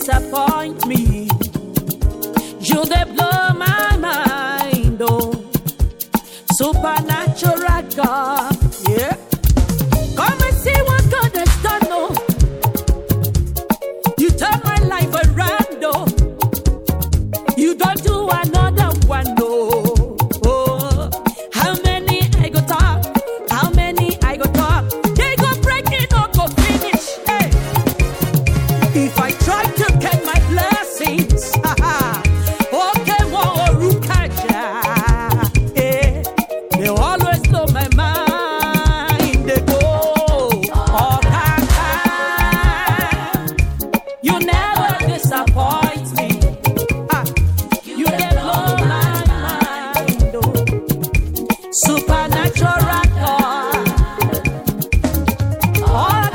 disappoint me. You they blow my mind, oh. Supernatural God, yeah. Come and see what God has done, oh. You turn my life around, oh. You don't do another one, oh. Oh. How many I go talk? How many I go talk? They go break it or go finish, hey. If I try to get my blessings, okay, they always blow my mind. They go, oh, you never disappoint me. You never blow my mind. Oh. Supernatural God. Oh,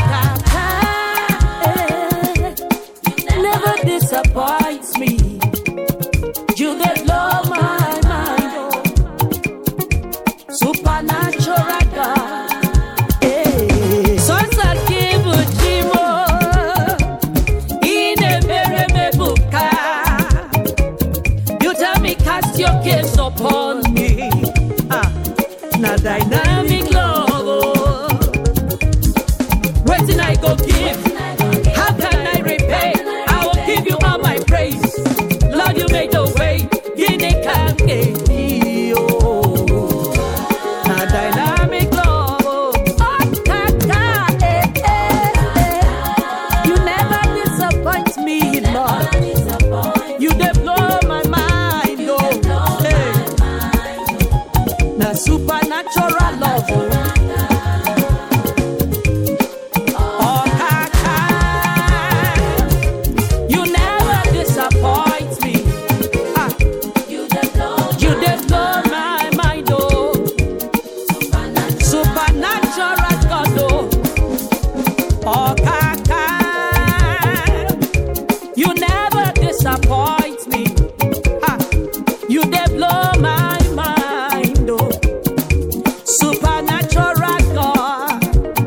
never disappoints me. You never blow my mind. Oh. Supernatural God. Hey. Sonsa kibu jimo ine mereme buka. You tell me cast your cares upon me. Na dynamic love. Waiting I go give. How can I repay? I will give you all my praise. Lord, you made the way. Gine kange. Dynamic love, oh, you never disappoint me, Lord. You dey blow my mind, oh, hey. Now supernatural love, oh. You never disappoint me. You dey blow my mind, oh. Supernatural God, oh, Kaka, you never disappoint me. You dey blow my mind, oh, supernatural God.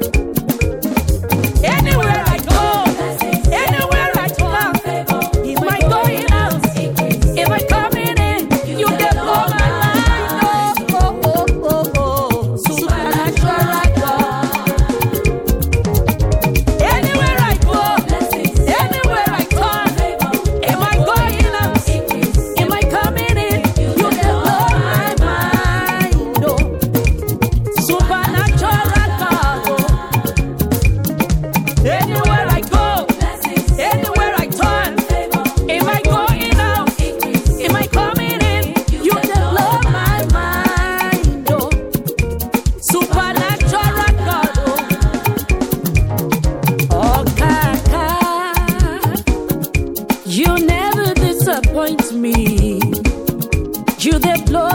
Anywhere I go, anywhere I come, if I going out, if I coming in, you dey blow my mind, oh, supernatural God. Anywhere I go, anywhere I turn, am I going out, am I coming in, you dey blow my mind, oh, supernatural God, oh. Anywhere I go, anywhere I turn, am I going out, am I coming in, you dey blow my mind, oh, supernatural God, oh, Kaka, you never disappoint me. You dey blow